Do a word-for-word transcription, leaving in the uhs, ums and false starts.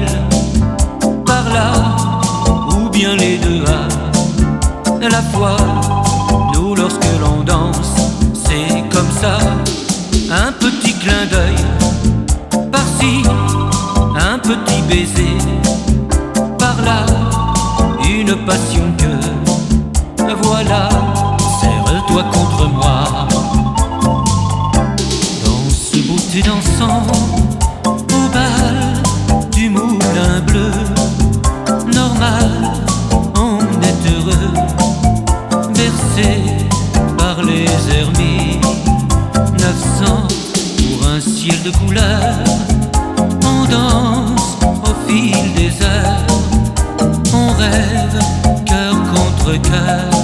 par là, ou bien les deux à la fois. Nous, lorsque l'on danse, c'est comme ça. Un petit clin d'œil par-ci, un petit baiser par-là, une passion que voilà. Serre-toi contre moi, danse, beauté dansant au bal du Moulin Bleu. Normal, on est heureux, bercé par les hermines. Neuf cents pour un ciel de couleurs. On danse au fil des heures, on rêve cœur contre cœur.